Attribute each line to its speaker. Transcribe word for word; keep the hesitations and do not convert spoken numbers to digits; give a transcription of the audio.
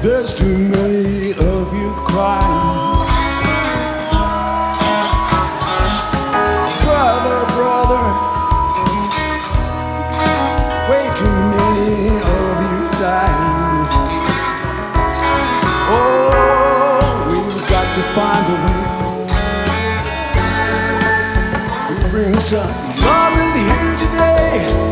Speaker 1: There's too many of you crying. Brother, brother, way too many of you dying. Oh, we've got to find a way to bring some love in here today.